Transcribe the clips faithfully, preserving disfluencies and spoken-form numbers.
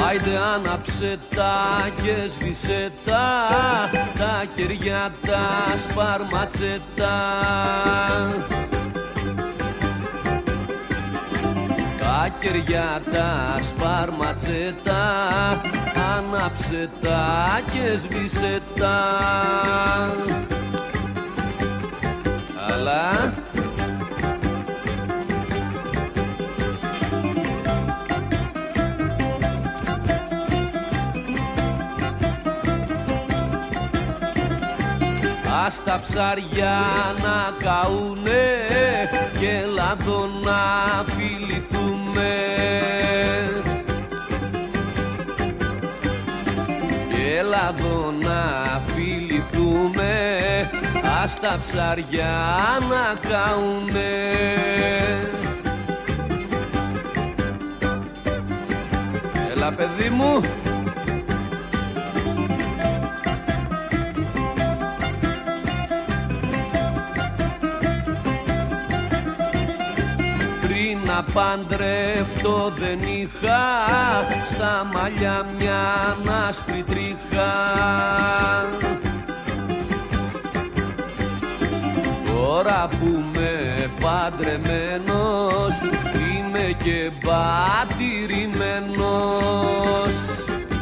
Άιντε άναψε τα και σβήσε τα, τα κεριά τα σπαρματσέτα. Τα κεριά τα σπαρματσέτα, άναψε τα και σβήσε τα. Αλλά ας τα ψάρια να καούνε και έλα εδώ να φιληθούμε. Και έλα εδώ να φιληθούμε, ας τα ψάρια να καούνε. Έλα παιδί μου. Να παντρευτώ δεν είχα στα μαλλιά μια άσπρη τρίχα. Τώρα που είμαι παντρεμένος είμαι και πατηρημένος.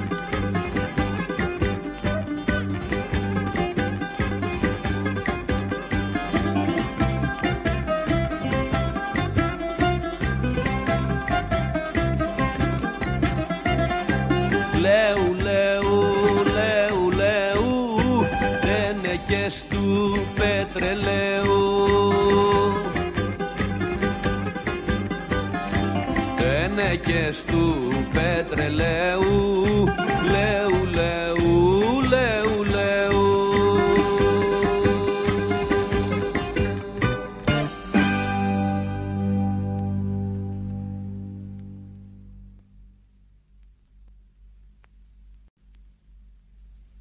Λέου, λέου, λέου, λέου, τένεκες του πετρελαίου. Τένεκες του πετρελαίου,